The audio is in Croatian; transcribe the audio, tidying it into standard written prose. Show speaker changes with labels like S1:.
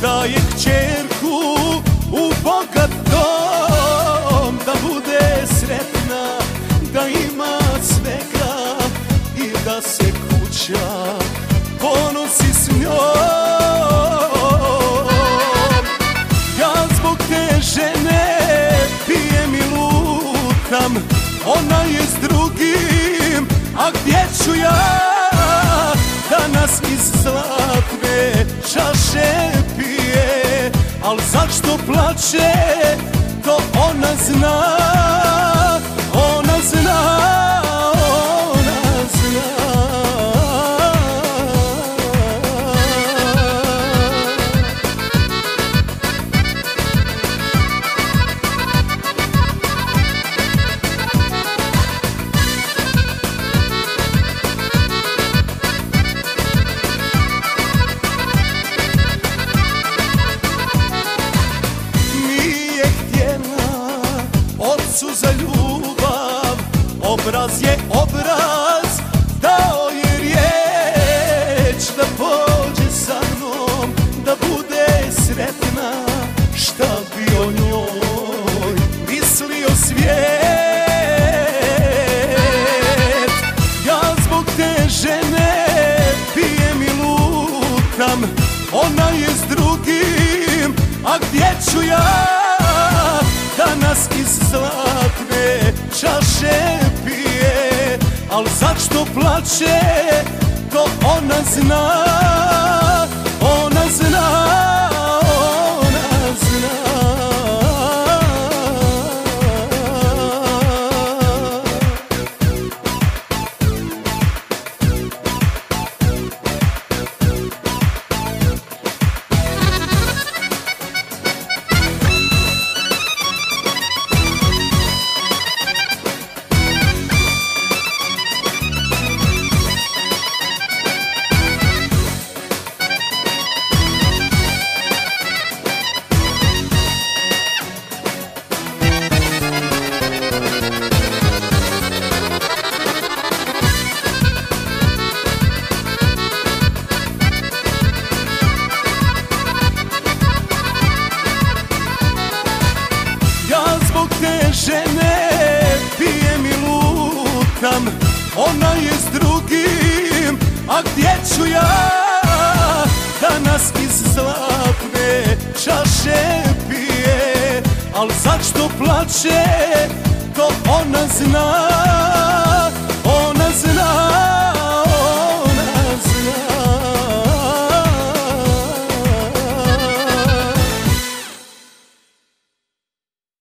S1: daje kćerku u bogat dom, da bude sretna, da ima svega i da se kuća ponosi s njom. Ja zbog te žene pijem i lutam, ona je s drugim, a gdje ću ja danas iz zlatne čaše pije? Al zašto plače, to ona zna, ona zna, ona zna. Za ljubav, obraz je obraz, dao je riječ da pođe sa mnom, da bude sretna, šta bi o njoj mislio svijet. Ja zbog te žene pijem i lutam, ona je s drugim, a gdje ću ja danas iz zlatne čaše pije? Al zašto plače, to ona zna, ona zna, ona zna. Žene pijem i lutam, ona je s drugim, a gdje ću ja danas iz zlatne čaše pije? Al zašto plače, to ona zna.